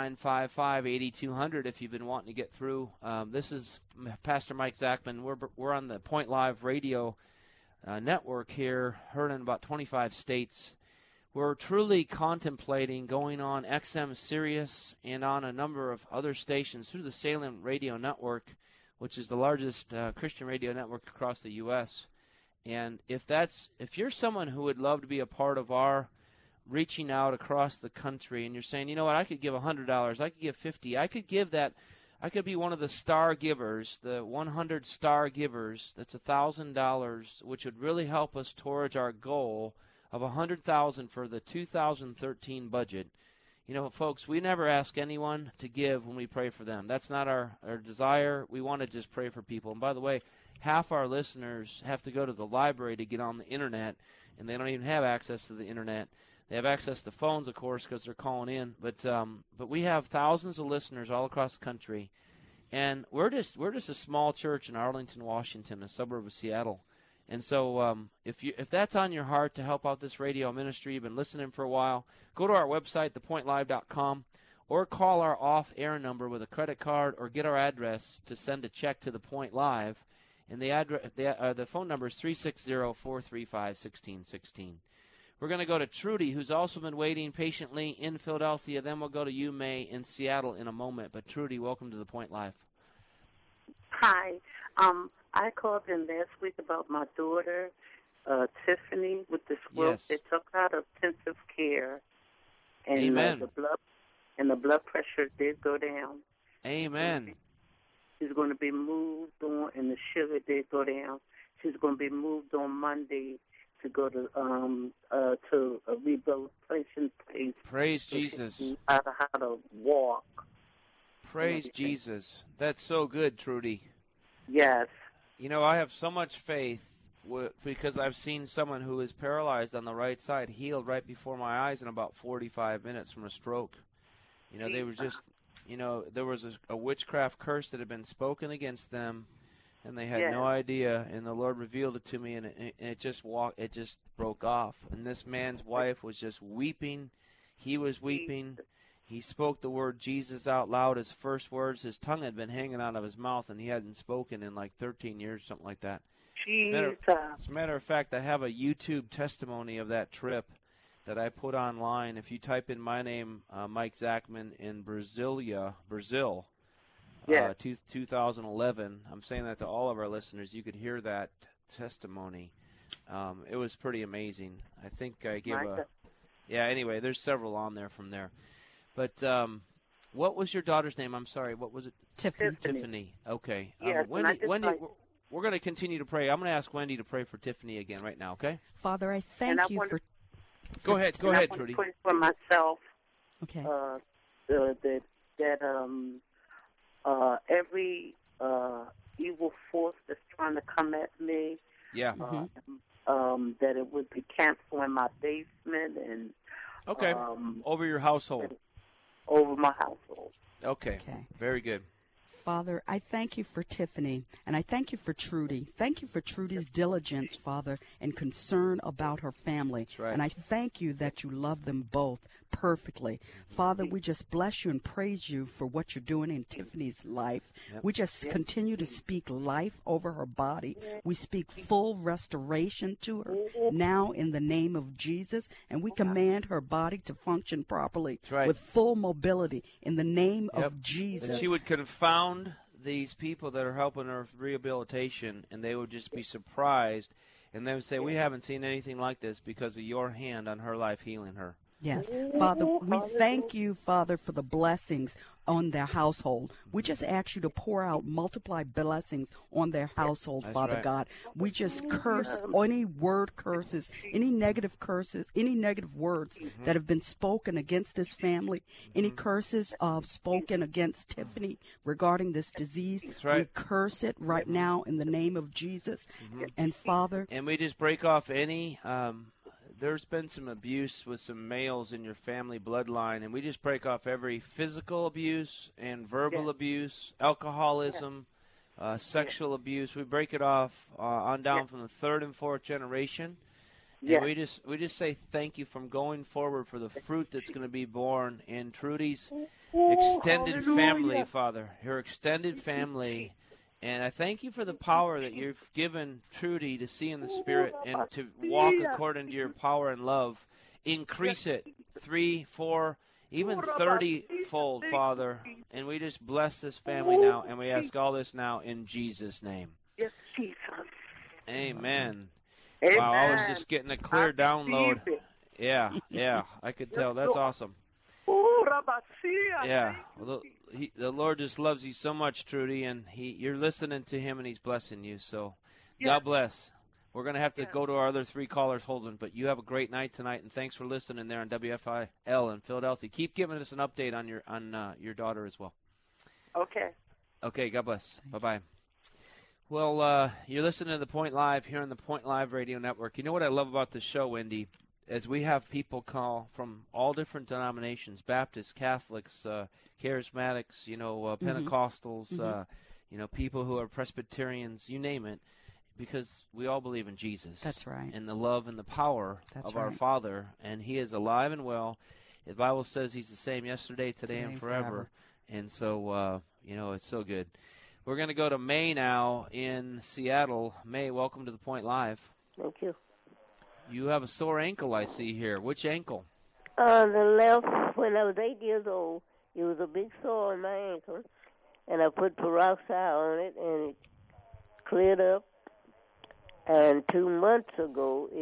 800-955-8200 if you've been wanting to get through. This is Pastor Mike Zachman. We're on the Point Live radio network here, heard in about 25 states. We're truly contemplating going on XM Sirius and on a number of other stations through the Salem Radio Network, which is the largest Christian radio network across the U.S. And if you're someone who would love to be a part of our reaching out across the country, and you're saying, you know what, I could give $100, I could give $50, I could give that I could be one of the star givers, the 100 star givers. That's $1,000, which would really help us towards our goal of $100,000 for the 2013 budget. You know, folks, we never ask anyone to give when we pray for them. That's not our desire. We want to just pray for people. And by the way, half our listeners have to go to the library to get on the Internet, and they don't even have access to the Internet. They have access to phones, of course, because they're calling in. But we have thousands of listeners all across the country, and we're just a small church in Arlington, Washington, a suburb of Seattle. And so if that's on your heart to help out this radio ministry, you've been listening for a while, go to our website, thepointlive.com, or call our off-air number with a credit card, or get our address to send a check to The Point Live. And the phone number is 360-435-1616. We're going to go to Trudy, who's also been waiting patiently in Philadelphia. Then we'll go to you, May, in Seattle in a moment. But Trudy, welcome to The Point Live. Hi. I called in last week about my daughter, Tiffany, with the stroke. Yes. They took her out of intensive care, and Amen. The blood pressure did go down. Amen. She's going to be moved on, and the sugar did go down. She's going to be moved on Monday to go to a rehabilitation place. Praise Jesus. She knows how to walk. Praise Jesus. That's so good, Trudy. Yes. You know, I have so much faith because I've seen someone who is paralyzed on the right side healed right before my eyes in about 45 minutes from a stroke. You know, they were just, you know, there was a witchcraft curse that had been spoken against them, and they had no idea, and the Lord revealed it to me, and it just broke off. And this man's wife was just weeping. He was weeping. He spoke the word Jesus out loud, his first words. His tongue had been hanging out of his mouth, and he hadn't spoken in like 13 years, something like that. Jesus. As a matter of fact, I have a YouTube testimony of that trip that I put online. If you type in my name, Mike Zachman, in Brazil, 2011, I'm saying that to all of our listeners. You could hear that testimony. It was pretty amazing. I think I gave anyway, there's several on there from there. But what was your daughter's name? I'm sorry. What was it? Tiffany. Okay. Yes, Wendy, we're going to continue to pray. I'm going to ask Wendy to pray for Tiffany again right now, okay? Father, I thank you for... Go ahead, Trudy. I want to pray for myself. Okay. Every evil force that's trying to come at me, that it would be canceled in my basement and... Okay. Over your household. Over my household. Okay. Very good. Father, I thank you for Tiffany, and I thank you for Trudy. Thank you for Trudy's diligence, Father, and concern about her family. That's right. And I thank you that you love them both perfectly. Father, we just bless you and praise you for what you're doing in Tiffany's life. Yep. We just continue to speak life over her body. We speak full restoration to her now in the name of Jesus, and we command her body to function properly with full mobility in the name of Jesus. And she would confound these people that are helping her with rehabilitation, and they would just be surprised, and they would say, we haven't seen anything like this because of your hand on her life healing her. Yes. Father, we thank you, Father, for the blessings on their household. We just ask you to pour out multiply blessings on their household, Father God. We just curse any word curses, any negative words that have been spoken against this family, any curses spoken against Tiffany regarding this disease. We curse it right now in the name of Jesus. And Father. And we just break off any... there's been some abuse with some males in your family bloodline, and we just break off every physical abuse and verbal abuse, alcoholism, sexual abuse. We break it off on down from the third and fourth generation. And we just say thank you from going forward for the fruit that's going to be born in Trudy's extended family, Father, her extended family. And I thank you for the power that you've given Trudy to see in the Spirit and to walk according to your power and love. Increase it 3, 4, even 30-fold, Father. And we just bless this family now, and we ask all this now in Jesus' name. Yes, Jesus. Amen. Amen. Wow, I was just getting a clear download. Yeah, I could tell. That's awesome. Yeah. the Lord just loves you so much, Trudy, and you're listening to him, and he's blessing you. So Yeah. God bless. We're going to have to go to our other 3 callers holding, but you have a great night tonight, and thanks for listening there on WFIL in Philadelphia. Keep giving us an update on your daughter as well. Okay. Okay, God bless. Bye-bye. Well, you're listening to The Point Live here on the Point Live Radio Network. You know what I love about this show, Wendy, is we have people call from all different denominations, Baptists, Catholics, Charismatics, Pentecostals, people who are Presbyterians, you name it, because we all believe in Jesus. That's right. And the love and the power of our Father, and he is alive and well. The Bible says he's the same yesterday, today, and forever. And so, it's so good. We're going to go to May now in Seattle. May, welcome to The Point Live. Thank you. You have a sore ankle, I see here. Which ankle? The left, when I was 8 years old, it was a big sore on my ankle, and I put peroxide on it, and it cleared up. And 2 months ago,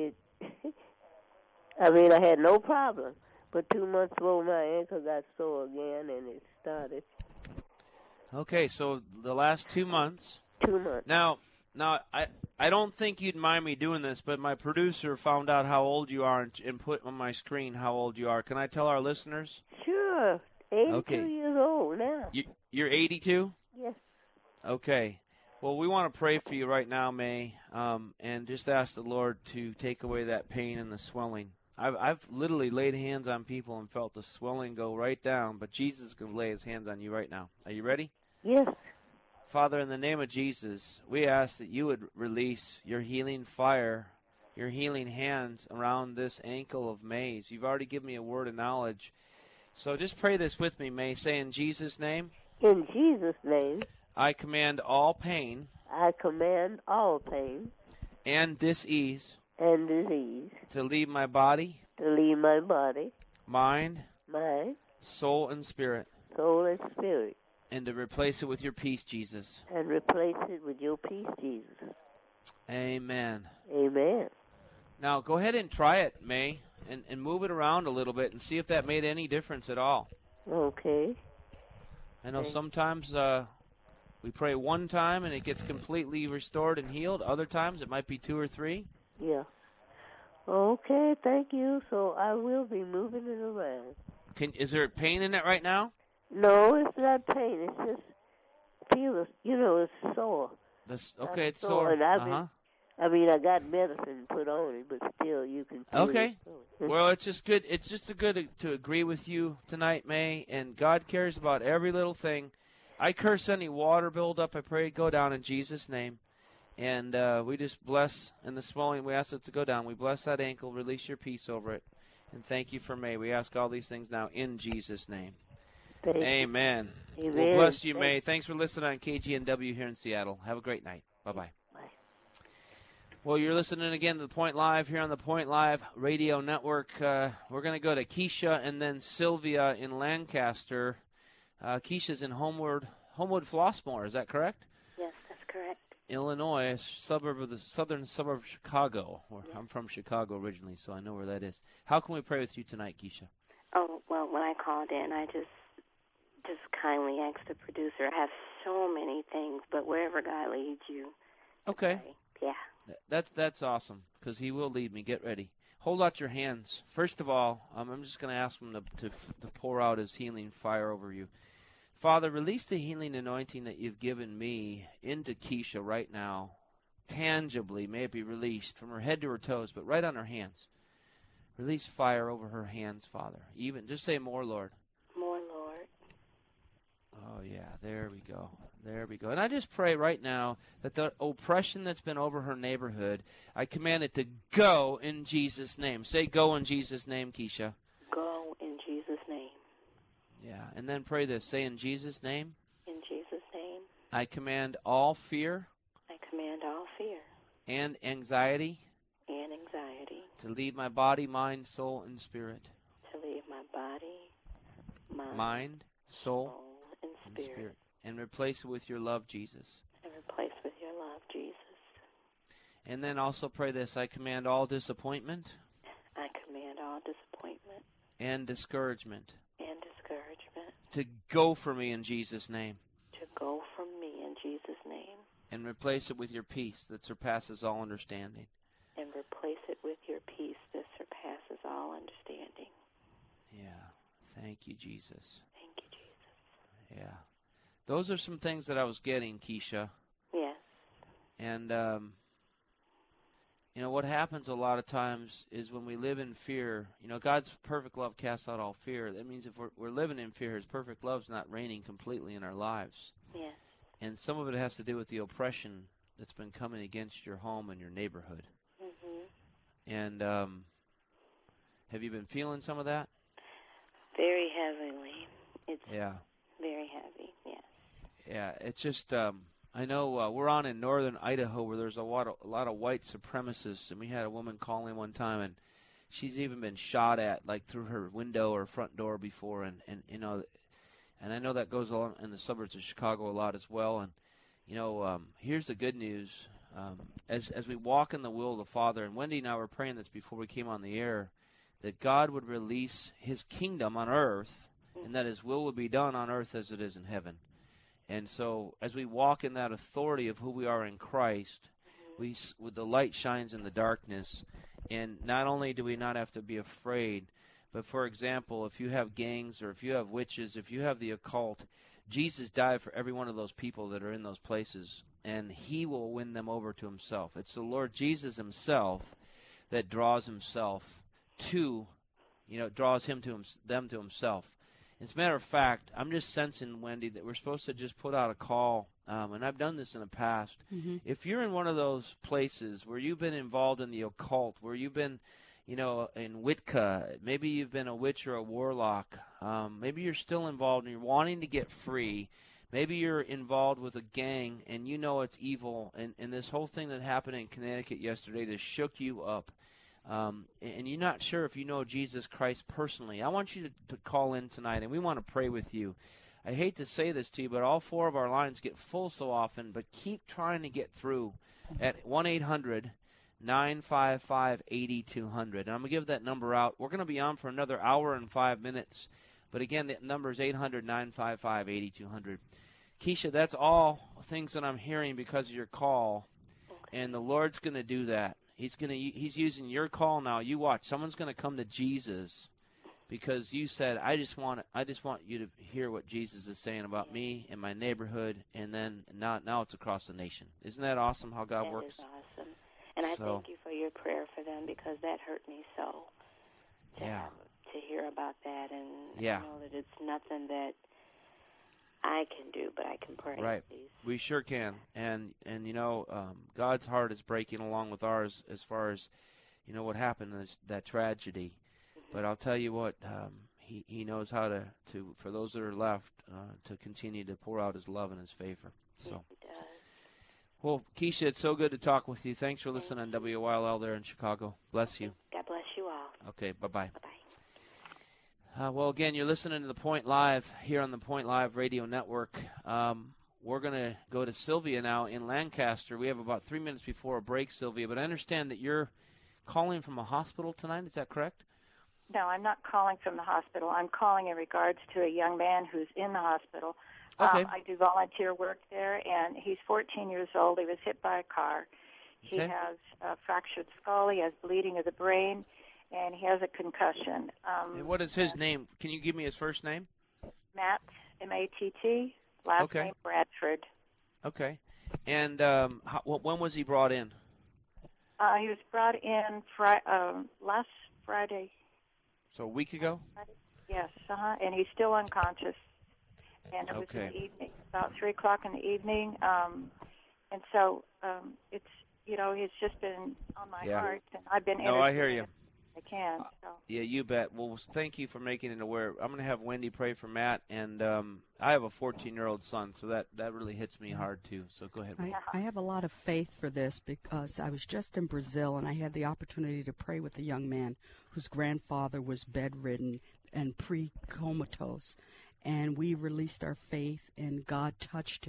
I had no problem. But 2 months ago, my ankle got sore again, and it started. Okay, so the last 2 months. 2 months. Now, I don't think you'd mind me doing this, but my producer found out how old you are and put on my screen how old you are. Can I tell our listeners? Sure. 82 years old now. You're 82? Yes. Okay. Well, we want to pray for you right now, May, and just ask the Lord to take away that pain and the swelling. I've literally laid hands on people and felt the swelling go right down, but Jesus is going to lay his hands on you right now. Are you ready? Yes. Father, in the name of Jesus, we ask that you would release your healing fire, your healing hands around this ankle of May's. You've already given me a word of knowledge. So just pray this with me, May. Say, in Jesus' name. In Jesus' name. I command all pain. I command all pain. And dis-ease. And disease. To leave my body. To leave my body. Mind. Mind. Soul and spirit. Soul and spirit. And to replace it with your peace, Jesus. And replace it with your peace, Jesus. Amen. Amen. Now, go ahead and try it, May, and move it around a little bit and see if that made any difference at all. Okay. I know sometimes we pray one time and it gets completely restored and healed. Other times it might be 2 or 3. Yeah. Okay, thank you. So I will be moving it around. Is there pain in it right now? No, it's not pain. It's just it's sore. Okay, it's sore. And I got medicine put on it, but still, you can feel Okay. Well, it's just good. It's just good to agree with you tonight, May. And God cares about every little thing. I curse any water buildup. I pray it go down in Jesus' name. And we just bless, and the swelling, we ask it to go down. We bless that ankle, release your peace over it. And thank you for May. We ask all these things now in Jesus' name. Amen. Amen. Well, bless you, May. Thanks for listening on KGNW here in Seattle. Have a great night. Bye-bye. Bye. Well, you're listening again to The Point Live here on the Point Live Radio Network. We're going to go to Keisha and then Sylvia in Lancaster. Keisha's in Homewood Flossmoor. Is that correct? Yes, that's correct. Illinois, a suburb of the southern suburb of Chicago. I'm from Chicago originally, so I know where that is. How can we pray with you tonight, Keisha? Oh, well, when I called in, I just kindly asked the producer. I have so many things, but wherever God leads you. Okay. Yeah. That's awesome, because he will lead me. Get ready. Hold out your hands. First of all, I'm just going to ask him to pour out his healing fire over you. Father, release the healing anointing that you've given me into Keisha right now. Tangibly, may it be released from her head to her toes, but right on her hands. Release fire over her hands, Father. Even just say more, Lord. More, Lord. Oh, yeah, there we go. There we go. And I just pray right now that the oppression that's been over her neighborhood, I command it to go in Jesus' name. Say go in Jesus' name, Keisha. Go in Jesus' name. Yeah, and then pray this. Say in Jesus' name. In Jesus' name. I command all fear. I command all fear. And anxiety. And anxiety. To leave my body, mind, soul, and spirit. To leave my body, mind, soul and spirit. And replace it with your love, Jesus. And replace with your love, Jesus. And then also pray this. I command all disappointment. I command all disappointment. And discouragement. And discouragement. to go from me in Jesus' name. To go from me in Jesus' name. And replace it with your peace that surpasses all understanding. And replace it with your peace that surpasses all understanding. Yeah. Thank you, Jesus. Thank you, Jesus. Yeah. Those are some things that I was getting, Keisha. Yes. And, what happens a lot of times is when we live in fear, God's perfect love casts out all fear. That means if we're living in fear, His perfect love's not reigning completely in our lives. Yes. And some of it has to do with the oppression that's been coming against your home and your neighborhood. Mm-hmm. And have you been feeling some of that? Very heavily. It's yeah. Very heavy, yes. Yeah, it's just, I know we're on in northern Idaho where there's a lot of white supremacists, and we had a woman call in one time, and she's even been shot at, like, through her window or front door before, and I know that goes on in the suburbs of Chicago a lot as well, and, here's the good news. As we walk in the will of the Father, and Wendy and I were praying this before we came on the air, that God would release His kingdom on earth, and that His will would be done on earth as it is in heaven. And so as we walk in that authority of who we are in Christ, the light shines in the darkness. And not only do we not have to be afraid, but, for example, if you have gangs or if you have witches, if you have the occult, Jesus died for every one of those people that are in those places, and He will win them over to Himself. It's the Lord Jesus Himself that draws Himself to, draws them to Himself. As a matter of fact, I'm just sensing, Wendy, that we're supposed to just put out a call, and I've done this in the past. Mm-hmm. If you're in one of those places where you've been involved in the occult, where you've been, in Wicca, maybe you've been a witch or a warlock, maybe you're still involved and you're wanting to get free, maybe you're involved with a gang and it's evil, and this whole thing that happened in Connecticut yesterday just shook you up. And you're not sure if you know Jesus Christ personally, I want you to call in tonight, and we want to pray with you. I hate to say this to you, but all 4 of our lines get full so often, but keep trying to get through at 1-800-955-8200. And I'm going to give that number out. We're going to be on for another hour and 5 minutes, but again, the number is 800-955-8200. Keisha, that's all things that I'm hearing because of your call, and the Lord's going to do that. He's using your call now. You watch. Someone's going to come to Jesus because you said, I just want you to hear what Jesus is saying about me and my neighborhood, and then now it's across the nation. Isn't that awesome how God works? That is awesome. And I thank you for your prayer for them because that hurt me so. To hear about that, and I know that it's nothing that I can do, but I can pray. Right. We sure can. And God's heart is breaking along with ours as far as, what happened, that tragedy. But I'll tell you what, he knows how to for those that are left, to continue to pour out His love and His favor. So. Yes, He does. Well, Keisha, it's so good to talk with you. Thanks for listening on WYLL there in Chicago. Bless you. God bless you all. Okay, bye-bye. Bye-bye. Well, again, you're listening to The Point Live here on the Point Live Radio Network. We're going to go to Sylvia now in Lancaster. We have about 3 minutes before a break, Sylvia, but I understand that you're calling from a hospital tonight. Is that correct? No, I'm not calling from the hospital. I'm calling in regards to a young man who's in the hospital. Okay. I do volunteer work there, and he's 14 years old. He was hit by a car. He has a fractured skull. He has bleeding of the brain. And he has a concussion. And what is his name? Can you give me his first name? Matt, M-A-T-T, last name Bradford. Okay. And when was he brought in? He was brought in last Friday. So a week ago? Yes, and he's still unconscious. And it was in the evening, about 3 o'clock in the evening. And so it's, it's just been on my heart. And I've been No, I hear you. I can. So. Yeah, you bet. Well, thank you for making it aware. I'm going to have Wendy pray for Matt, and I have a 14-year-old son, so that really hits me hard too. So go ahead. I have a lot of faith for this because I was just in Brazil, and I had the opportunity to pray with a young man whose grandfather was bedridden and pre-comatose, and we released our faith, and God touched him,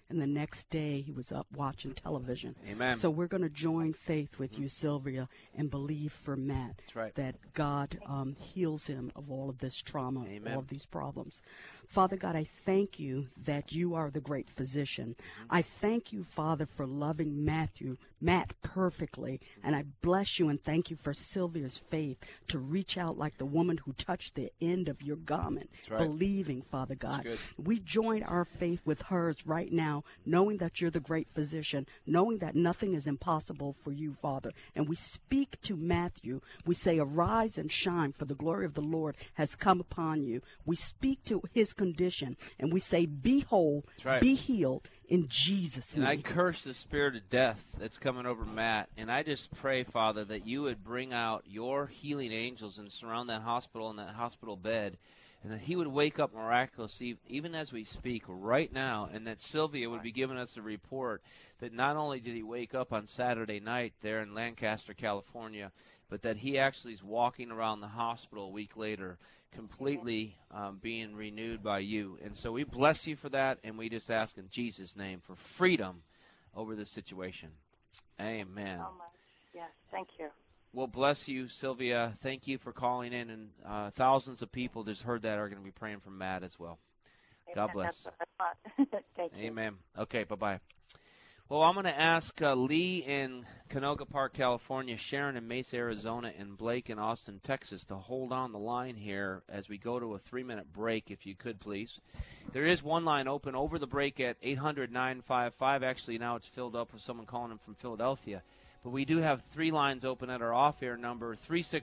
and the next day he was up watching television. Amen. So we're going to join faith with you, Sylvia, and believe for Matt that God heals him of all of this trauma, all of these problems. Father God, I thank you that you are the great physician. I thank you, Father, for loving Matt perfectly, and I bless you and thank you for Sylvia's faith to reach out like the woman who touched the end of your garment, believing, Father God. We join our faith with hers right now, knowing that you're the great physician, knowing that nothing is impossible for you, Father. And we speak to Matthew. We say, arise and shine, for the glory of the Lord has come upon you. We speak to his condition, and we say, be whole, be healed, in Jesus' name. And I curse the spirit of death that's coming over Matt, and I just pray, Father, that you would bring out your healing angels and surround that hospital and that hospital bed, and that he would wake up miraculously, even as we speak right now, and that Sylvia would be giving us a report that not only did he wake up on Saturday night there in Lancaster, California, but that he actually is walking around the hospital a week later, completely being renewed by you. And so we bless you for that, and we just ask in Jesus' name for freedom over this situation. Amen. Yes, thank you. Well, bless you, Sylvia. Thank you for calling in, and thousands of people just heard that are going to be praying for Matt as well. Amen. God bless. That's what I thought. Thank you. Amen. Okay, bye-bye. Well, I'm going to ask Lee in Canoga Park, California, Sharon in Mesa, Arizona, and Blake in Austin, Texas, to hold on the line here as we go to a 3-minute break, if you could, please. There is one line open over the break at 800-955. Actually, now it's filled up with someone calling in from Philadelphia. But we do have 3 lines open at our off-air number,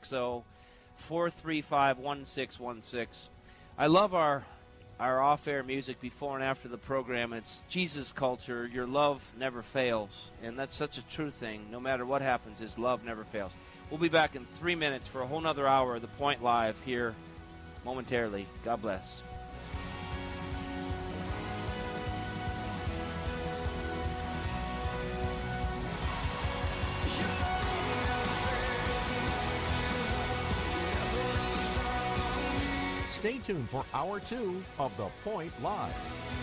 360-435-1616. I love our off-air music before and after the program. It's Jesus culture. Your love never fails. And that's such a true thing. No matter what happens, his love never fails. We'll be back in 3 minutes for a whole nother hour of The Point Live here momentarily. God bless. Stay tuned for Hour 2 of The Point Live.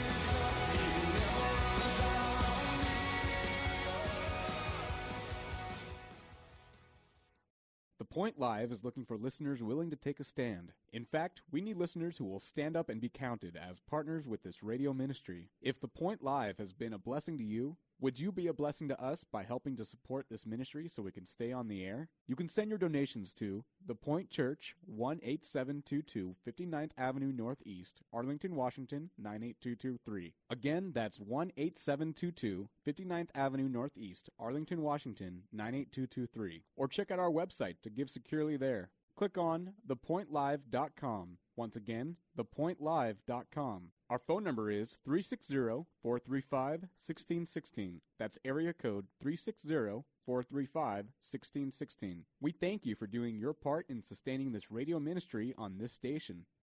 The Point Live is looking for listeners willing to take a stand. In fact, we need listeners who will stand up and be counted as partners with this radio ministry. If The Point Live has been a blessing to you, would you be a blessing to us by helping to support this ministry so we can stay on the air? You can send your donations to The Point Church, 18722 59th Avenue Northeast, Arlington, Washington, 98223. Again, that's 18722 59th Avenue Northeast, Arlington, Washington, 98223. Or check out our website to give securely there. Click on thepointlive.com. Once again, thepointlive.com. Our phone number is 360-435-1616. That's area code 360-435-1616. We thank you for doing your part in sustaining this radio ministry on this station.